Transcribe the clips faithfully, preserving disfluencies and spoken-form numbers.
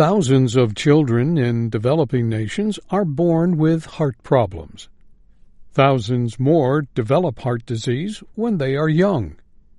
Thousands of children in developing nations are born with heart problems. Thousands more develop heart disease when they are young.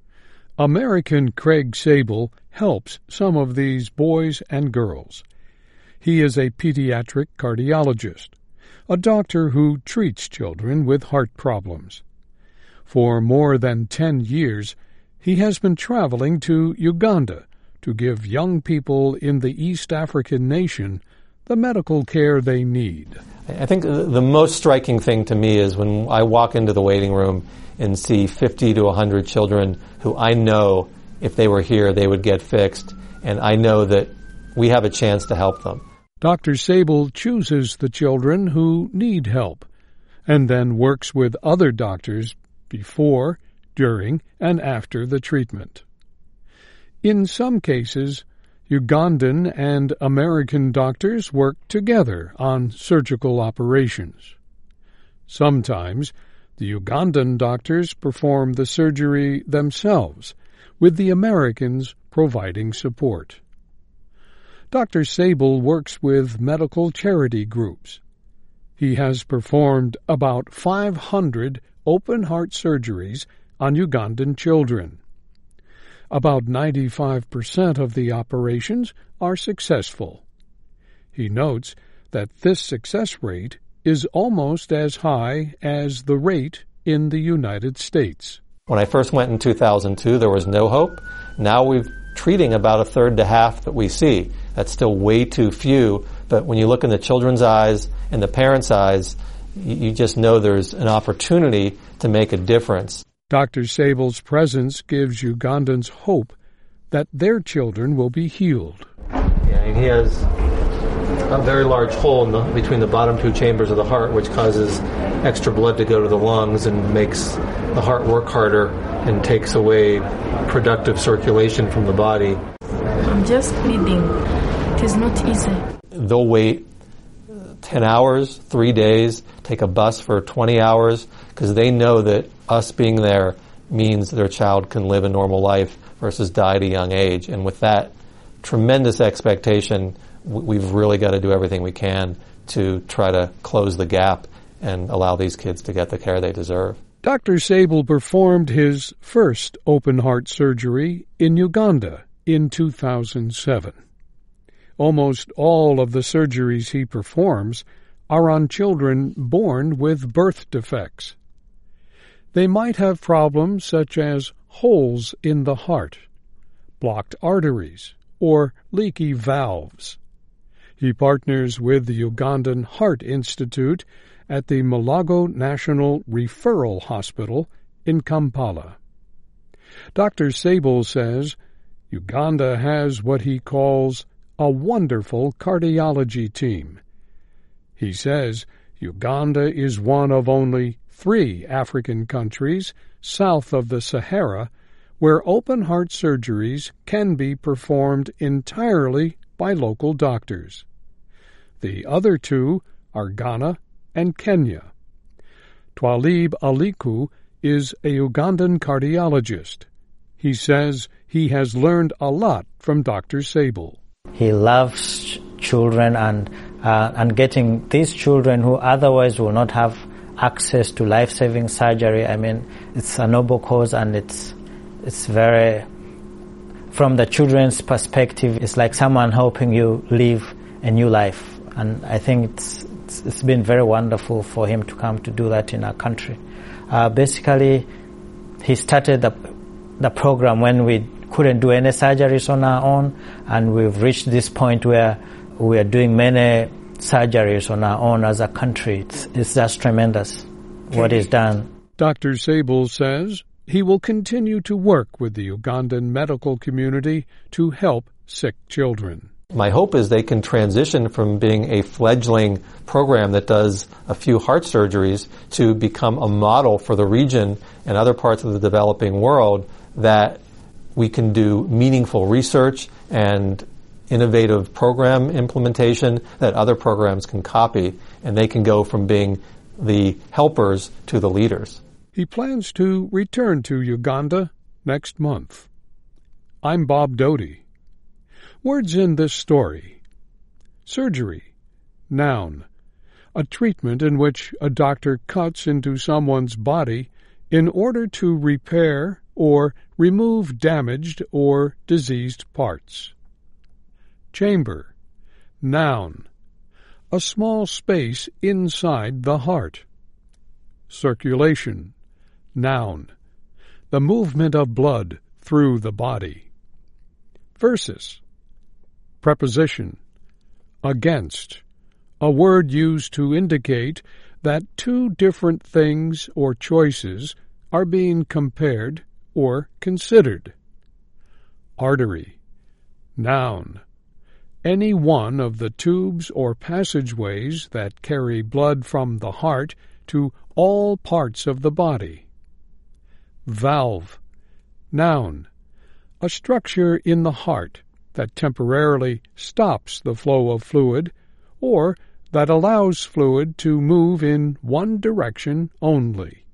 American Craig Sable helps some of these boys and girls. He is a pediatric cardiologist, a doctor who treats children with heart problems. For more than ten years, he has been traveling to Uganda to give young people in the East African nation the medical care they need. I think the most striking thing to me is when I walk into the waiting room and see fifty to one hundred children who I know if they were here they would get fixed, and I know that we have a chance to help them. Doctor Sable chooses the children who need help and then works with other doctors before, during, and after the treatment. In some cases, Ugandan and American doctors work together on surgical operations. Sometimes, the Ugandan doctors perform the surgery themselves, with the Americans providing support. Doctor Sable works with medical charity groups. He has performed about five hundred open-heart surgeries on Ugandan children. About ninety-five percent of the operations are successful. He notes that this success rate is almost as high as the rate in the United States. When I first went in two thousand two, there was no hope. Now we're treating about a third to half that we see. That's still way too few, but when you look in the children's eyes and the parents' eyes, you just know there's an opportunity to make a difference. Doctor Sable's presence gives Ugandans hope that their children will be healed. Yeah, and he has a very large hole in the, between the bottom two chambers of the heart, which causes extra blood to go to the lungs and makes the heart work harder and takes away productive circulation from the body. I'm just bleeding. It is not easy. They'll wait ten hours, three days, take a bus for twenty hours, because they know that us being there means their child can live a normal life versus die at a young age. And with that tremendous expectation, we've really got to do everything we can to try to close the gap and allow these kids to get the care they deserve. Doctor Sable performed his first open-heart surgery in Uganda in two thousand seven. Almost all of the surgeries he performs are on children born with birth defects. They might have problems such as holes in the heart, blocked arteries, or leaky valves. He partners with the Ugandan Heart Institute at the Malago National Referral Hospital in Kampala. Doctor Sable says Uganda has what he calls a wonderful cardiology team. He says Uganda is one of only three African countries south of the Sahara where open-heart surgeries can be performed entirely by local doctors. The other two are Ghana and Kenya. Twalib Aliku is a Ugandan cardiologist. He says he has learned a lot from Doctor Sable. He loves children and uh, and getting these children who otherwise will not have access to life-saving surgery. I mean, it's a noble cause, and it's it's very, from the children's perspective, it's like someone helping you live a new life. And I think it's it's, it's been very wonderful for him to come to do that in our country. Uh, basically, he started the the program when we couldn't do any surgeries on our own, and we've reached this point where we are doing many surgeries on our own as a country. It's, it's just tremendous what is done. Doctor Sable says he will continue to work with the Ugandan medical community to help sick children. My hope is they can transition from being a fledgling program that does a few heart surgeries to become a model for the region and other parts of the developing world, that we can do meaningful research and innovative program implementation that other programs can copy, and they can go from being the helpers to the leaders. He plans to return to Uganda next month. I'm Bob Doty. Words in this story Surgery. Noun. A treatment in which a doctor cuts into someone's body in order to repair or remove damaged or diseased parts. Chamber. Noun. A small space inside the heart. Circulation. Noun. The movement of blood through the body. Versus. Preposition. Against. A word used to indicate that two different things or choices are being compared or considered. Artery. Noun. Any one of the tubes or passageways that carry blood from the heart to all parts of the body. Valve. Noun. A structure in the heart that temporarily stops the flow of fluid or that allows fluid to move in one direction only.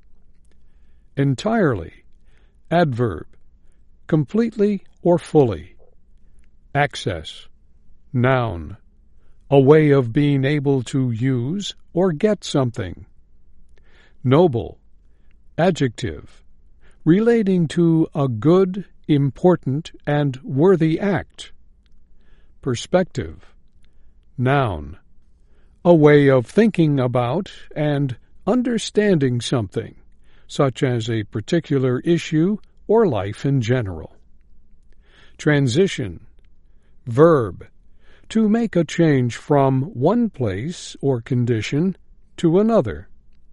Entirely. Adverb. Completely or fully. Access. Noun. A way of being able to use or get something. Noble. Adjective. Relating to a good, important, and worthy act. Perspective. Noun. A way of thinking about and understanding something, such as a particular issue or life in general. Transition. Verb. To make a change from one place or condition to another.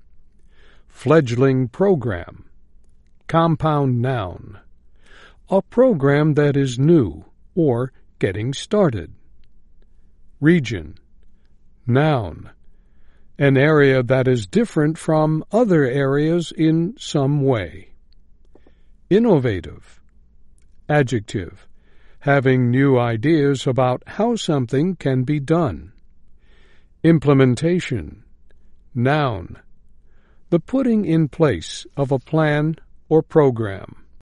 Fledgling program. Compound noun. A program that is new or getting started. Region. Noun. An area that is different from other areas in some way. Innovative. Adjective. Having new ideas about how something can be done. Implementation. Noun. The putting in place of a plan or program.